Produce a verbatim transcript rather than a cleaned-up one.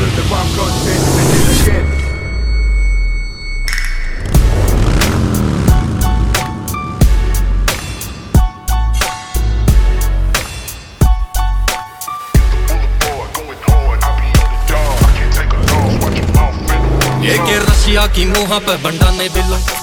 Cause the rhyme content is it again. ये के Russia की मुँह पे बंडा ने दिलों